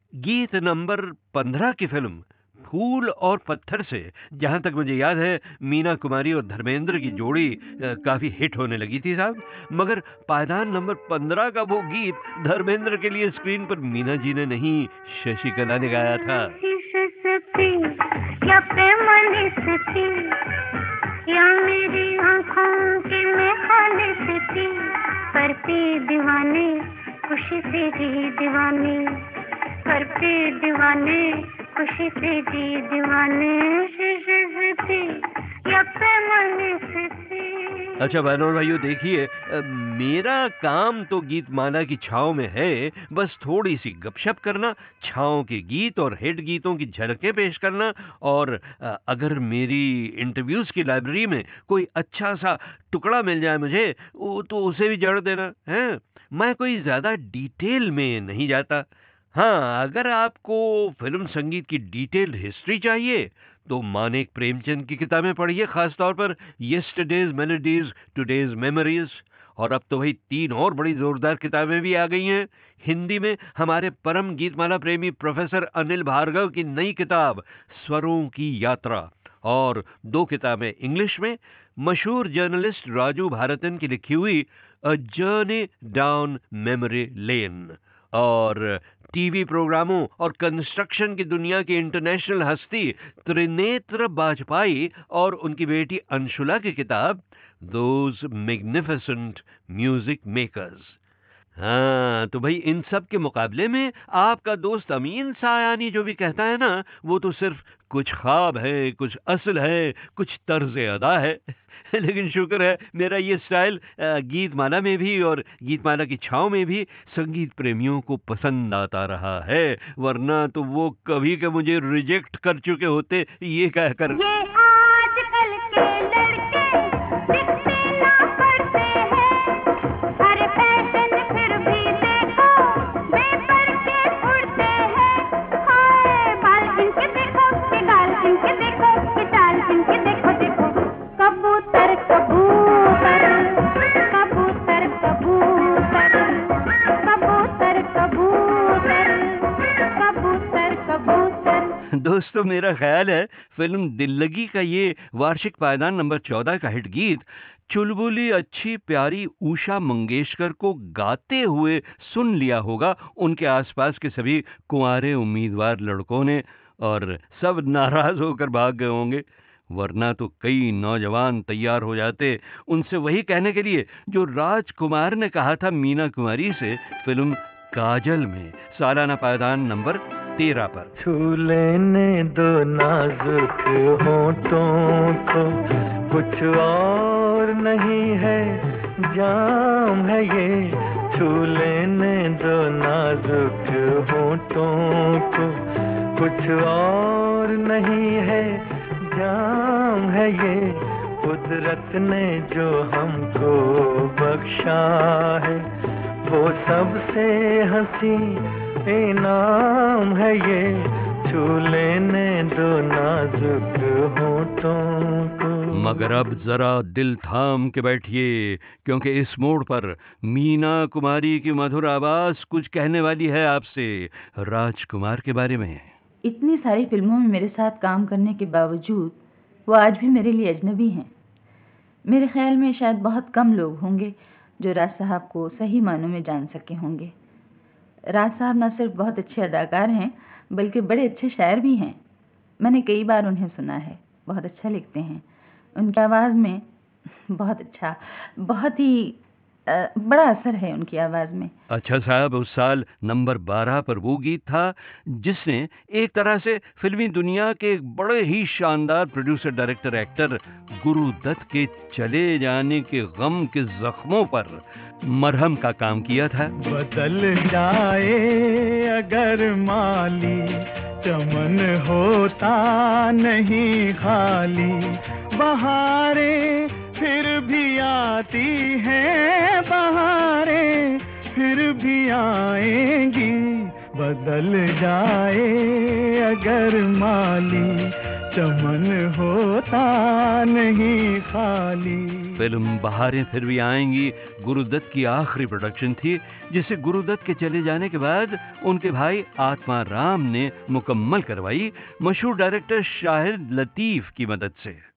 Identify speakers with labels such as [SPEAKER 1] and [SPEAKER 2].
[SPEAKER 1] गीत नंबर 15 की फिल्म फूल और पत्थर से, जहां तक मुझे याद है, मीना कुमारी और धर्मेंद्र की जोड़ी काफी हिट होने लगी थी साहब। मगर पायदान नंबर 15 का वो गीत धर्मेंद्र के लिए स्क्रीन पर मीना जी ने नहीं, शशिकला ने गाया था।
[SPEAKER 2] या प्रेमनी स्थिति या मेरी आंखों के में खाने से थी, करती दीवाने खुशी से जी दीवाने, करती दीवाने खुशी से जी दीवाने, थी या प्रेमनी स्थिति।
[SPEAKER 1] अच्छा बहनों और भाइयों, देखिए, मेरा काम तो गीतमाला की छाँव में है, बस थोड़ी सी गपशप करना, छाँव के गीत और हिट गीतों की झलकें पेश करना, और अगर मेरी इंटरव्यूज की लाइब्रेरी में कोई अच्छा सा टुकड़ा मिल जाए मुझे, तो उसे भी जड़ देना है। मैं कोई ज्यादा डिटेल में नहीं जाता। हाँ, अगर आपको फिल्म संगीत की डिटेल्ड हिस्ट्री चाहिए तो मानेक प्रेमचंद की किताबें पढ़िए, खास तौर पर यस्टरडेज मेलोडीज टुडेज मेमोरीज। और अब तो भाई 3 और बड़ी जोरदार किताबें भी आ गई हैं हिंदी में। हमारे परम गीतमाला प्रेमी प्रोफेसर अनिल भार्गव की नई किताब स्वरों की यात्रा, और 2 किताबें इंग्लिश में मशहूर जर्नलिस्ट राजू भारतन की लिखी हुई a journey down memory lane. और टीवी प्रोग्रामों और कंस्ट्रक्शन की दुनिया की इंटरनेशनल हस्ती त्रिनेत्र बाजपेयी और उनकी बेटी अंशुला की किताब दोज मैग्निफिसेंट म्यूजिक मेकर्स। हाँ, तो भाई इन सब के मुकाबले में आपका दोस्त अमीन सायानी जो भी कहता है ना, वो तो सिर्फ कुछ ख्वाब है, कुछ असल है, कुछ तर्ज अदा है। लेकिन शुक्र है मेरा ये स्टाइल गीतमाला में भी और गीतमाला की छाँव में भी संगीत प्रेमियों को पसंद आता रहा है, वरना तो वो कभी के मुझे रिजेक्ट कर चुके होते ये कहकर।
[SPEAKER 2] ये आजकल के लड़के दिखते ना पड़ते हैं, हर फैशन फिर भी देखो बेपर के उड़ते हैं। हाय बाल इनके देखो कि गाल इनके देखो कि चाल इनके देखो देखो, कबूतर कबूतर कबूतर कबूतर कबूतर कबूतर कबूतर कबूतर।
[SPEAKER 1] दोस्तों, मेरा ख्याल है फिल्म दिल लगी का ये वार्षिक पायदान नंबर 14 का हिट गीत चुलबुली अच्छी प्यारी उषा मंगेशकर को गाते हुए सुन लिया होगा उनके आसपास के सभी कुंवारे उम्मीदवार लड़कों ने, और सब नाराज होकर भाग गए होंगे। वरना तो कई नौजवान तैयार हो जाते उनसे वही कहने के लिए जो राजकुमार ने कहा था मीना कुमारी से फिल्म काजल में सालाना पायदान नंबर 13 पर।
[SPEAKER 3] छू लेने दो नाजुक होठों को, कुछ और नहीं है जाम है ये, छू लेने दो नाजुक होठों को, कुछ और नहीं है जाम है ये, कुदरत ने जो हमको बख्शा है वो सबसे हंसी इनाम है ये, छू लेने दो नाजुक होठों को।
[SPEAKER 1] मगर अब जरा दिल थाम के बैठिए, क्योंकि इस मोड़ पर मीना कुमारी की मधुर आवाज कुछ कहने वाली है आपसे राजकुमार के बारे में।
[SPEAKER 4] इतनी सारी फिल्मों में मेरे साथ काम करने के बावजूद वो आज भी मेरे लिए अजनबी हैं। मेरे ख्याल में शायद बहुत कम लोग होंगे जो राज साहब को सही मानों में जान सके होंगे। राज साहब न सिर्फ बहुत अच्छे अदाकार हैं बल्कि बड़े अच्छे शायर भी हैं। मैंने कई बार उन्हें सुना है, बहुत अच्छा लिखते हैं। उनकी आवाज़ में बहुत ही बड़ा असर है उनकी आवाज़ में।
[SPEAKER 1] अच्छा साहब, उस साल नंबर 12 पर वो गीत था जिसने एक तरह से फिल्मी दुनिया के एक बड़े ही शानदार producer director actor Guru Dutt के चले जाने के गम के जख्मों पर मरहम का काम किया था।
[SPEAKER 3] बदल जाए अगर माली, चमन होता नहीं खाली, बहारें फिर भी आती हैं, बहारें फिर भी आएंगी। बदल जाए अगर माली, चमन होता नहीं खाली।
[SPEAKER 1] फिल्म बहारें फिर भी आएंगी गुरुदत्त की आखिरी प्रोडक्शन थी, जिसे गुरुदत्त के चले जाने के बाद उनके भाई आत्मा राम ने मुकम्मल करवाई, मशहूर डायरेक्टर शाहिद लतीफ की मदद से।